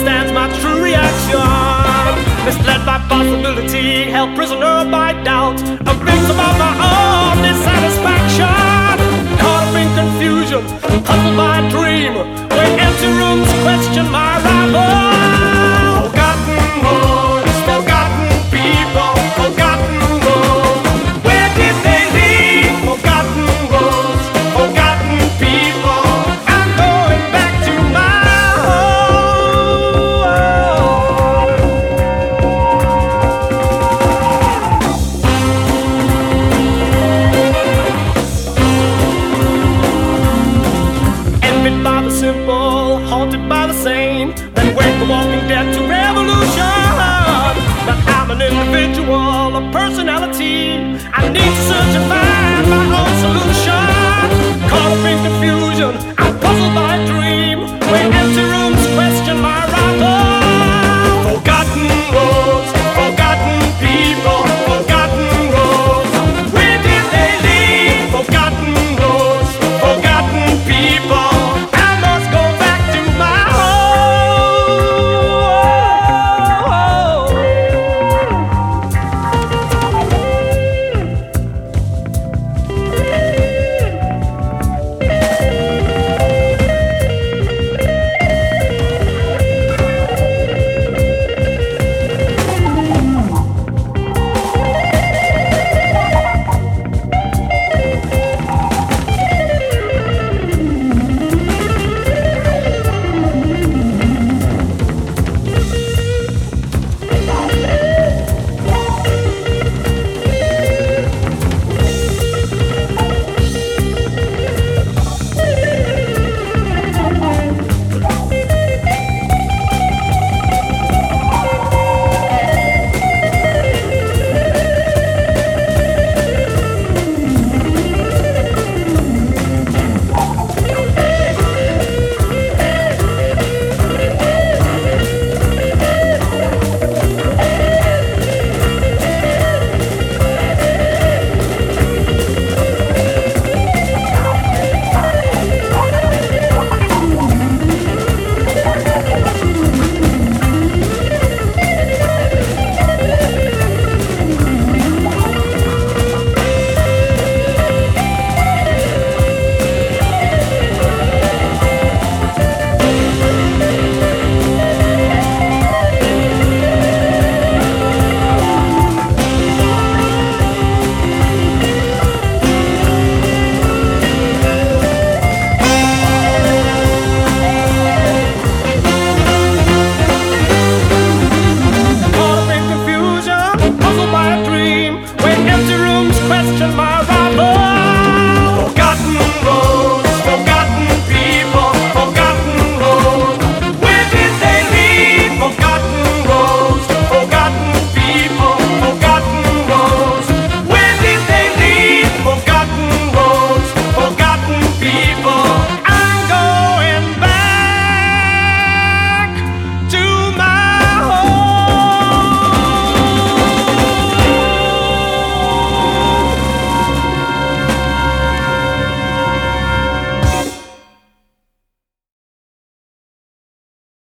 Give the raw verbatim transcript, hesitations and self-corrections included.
understands my true reaction. Misled by possibility, held prisoner by doubt, a victim of my own dissatisfaction. Caught up in confusion, puzzled by a dream, where empty rooms question my arrival. Forgotten words, forgotten people, forgotten words. Where did they lead? Forgotten words, forgotten people. I'm going back to my home. Envied by the simple, haunted by the sane, then wake the walking dead to revolution. But I'm an individual, a personality. I need to search and find